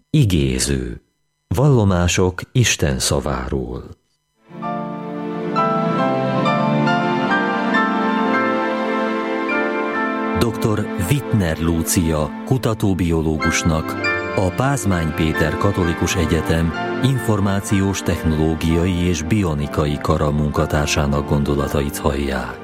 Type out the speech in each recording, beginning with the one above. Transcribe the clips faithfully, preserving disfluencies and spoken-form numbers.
Igéző. Vallomások Isten szaváról. doktor Wittner Lúcia kutatóbiológusnak, a Pázmány Péter Katolikus Egyetem információs technológiai és bionikai kara munkatársának gondolatait hallják.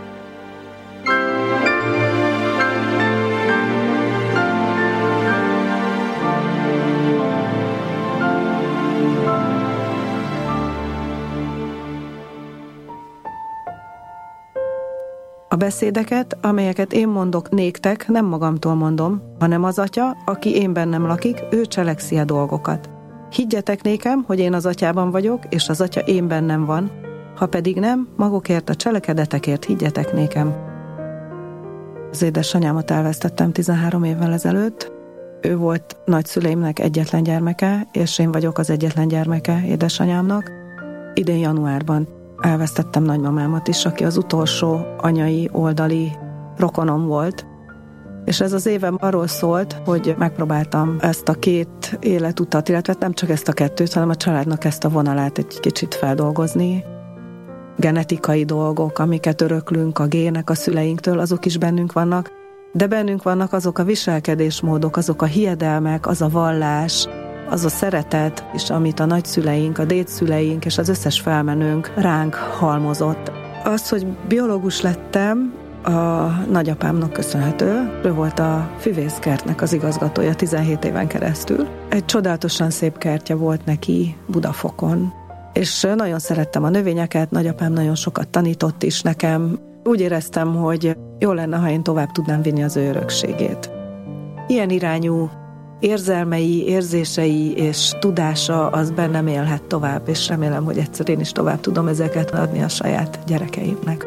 A beszédeket, amelyeket én mondok néktek, nem magamtól mondom, hanem az Atya, aki én bennem lakik, ő cselekszi a dolgokat. Higgyetek nékem, hogy én az Atyában vagyok, és az Atya én bennem van, ha pedig nem, magukért a cselekedetekért higgyetek nékem. Az édesanyámat elvesztettem tizenhárom évvel ezelőtt. Ő volt nagyszüleimnek egyetlen gyermeke, és én vagyok az egyetlen gyermeke édesanyámnak. Idén januárban elvesztettem nagymamámat is, aki az utolsó anyai oldali rokonom volt. És ez az évem arról szólt, hogy megpróbáltam ezt a két életutat, illetve nem csak ezt a kettőt, hanem a családnak ezt a vonalát egy kicsit feldolgozni. Genetikai dolgok, amiket öröklünk, a gének a szüleinktől, azok is bennünk vannak, de bennünk vannak azok a viselkedésmódok, azok a hiedelmek, az a vallás, az a szeretet, és amit a nagyszüleink, a dédszüleink és az összes felmenőnk ránk halmozott. Az, hogy biológus lettem, a nagyapámnak köszönhető. Ő volt a füvészkertnek az igazgatója tizenhét éven keresztül. Egy csodálatosan szép kertje volt neki Budafokon. És nagyon szerettem a növényeket, nagyapám nagyon sokat tanított is nekem. Úgy éreztem, hogy jó lenne, ha én tovább tudnám vinni az ő örökségét. Ilyen irányú érzelmei, érzései és tudása az bennem élhet tovább, és remélem, hogy egyszer én is tovább tudom ezeket adni a saját gyerekeimnek.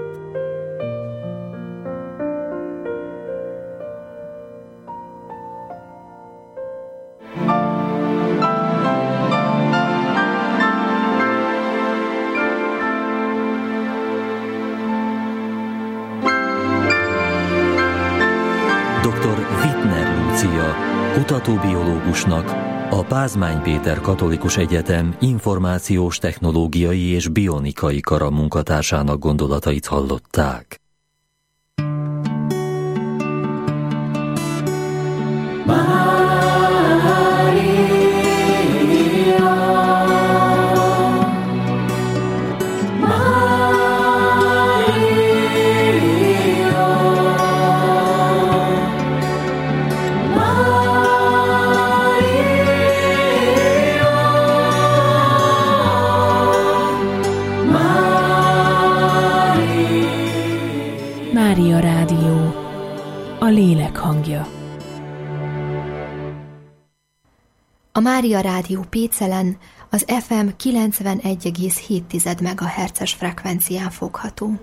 doktor Wittner Lúcia kutatóbiológusnak, a Pázmány Péter Katolikus Egyetem információs technológiai és bionikai kara munkatársának gondolatait hallották. Mária Rádió, a lélek hangja. A Mária Rádió Pécelen az ef em kilencvenegy egész hét megahertzes frekvencián fogható.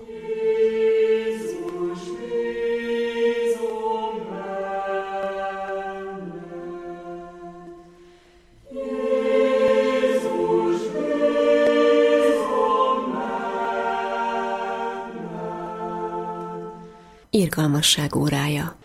Irgalmasság órája.